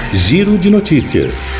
Giro de Notícias.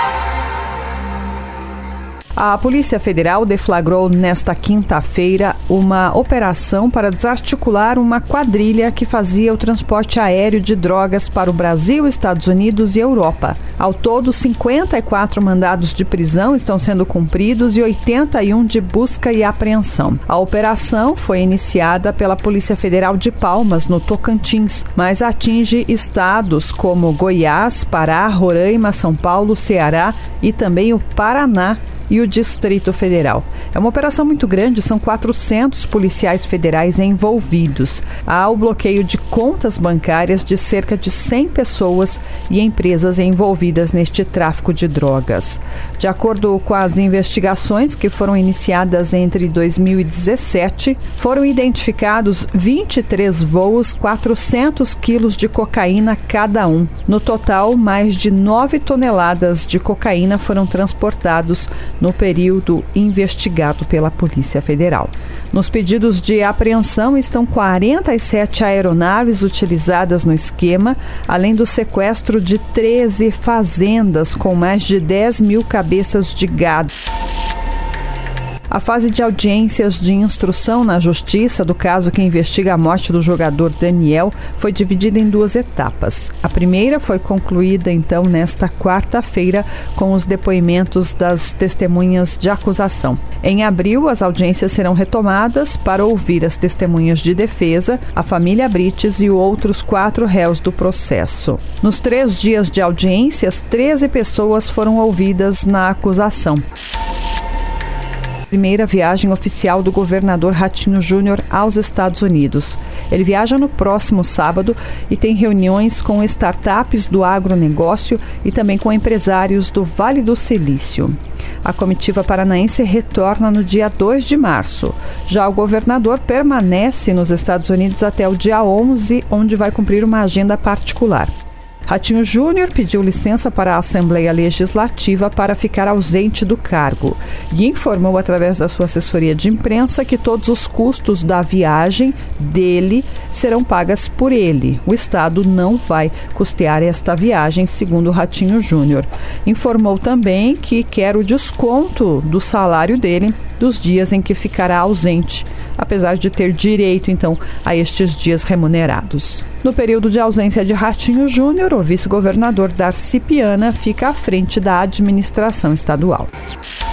A Polícia Federal deflagrou nesta quinta-feira uma operação para desarticular uma quadrilha que fazia o transporte aéreo de drogas para o Brasil, Estados Unidos e Europa. Ao todo, 54 mandados de prisão estão sendo cumpridos e 81 de busca e apreensão. A operação foi iniciada pela Polícia Federal de Palmas, no Tocantins, mas atinge estados como Goiás, Pará, Roraima, São Paulo, Ceará e também o Paraná e o Distrito Federal. É uma operação muito grande, são 400 policiais federais envolvidos. Há o bloqueio de contas bancárias de cerca de 100 pessoas e empresas envolvidas neste tráfico de drogas. De acordo com as investigações que foram iniciadas entre 2017, foram identificados 23 voos, 400 quilos de cocaína cada um. No total, mais de 9 toneladas de cocaína foram transportados no período investigado pela Polícia Federal. Nos pedidos de apreensão estão 47 aeronaves utilizadas no esquema, além do sequestro de 13 fazendas com mais de 10 mil cabeças de gado. A fase de audiências de instrução na Justiça do caso que investiga a morte do jogador Daniel foi dividida em 2 etapas. A primeira foi concluída, então, nesta quarta-feira, com os depoimentos das testemunhas de acusação. Em abril, as audiências serão retomadas para ouvir as testemunhas de defesa, a família Brites e outros 4 réus do processo. Nos 3 dias de audiências, 13 pessoas foram ouvidas na acusação. Primeira viagem oficial do governador Ratinho Júnior aos Estados Unidos. Ele viaja no próximo sábado e tem reuniões com startups do agronegócio e também com empresários do Vale do Silício. A comitiva paranaense retorna no dia 2 de março. Já o governador permanece nos Estados Unidos até o dia 11, onde vai cumprir uma agenda particular. Ratinho Júnior pediu licença para a Assembleia Legislativa para ficar ausente do cargo e informou através da sua assessoria de imprensa que todos os custos da viagem dele serão pagas por ele. O Estado não vai custear esta viagem, segundo Ratinho Júnior. Informou também que quer o desconto do salário dele dos dias em que ficará ausente, apesar de ter direito, então, a estes dias remunerados. No período de ausência de Ratinho Júnior, o vice-governador Darcy Piana fica à frente da administração estadual.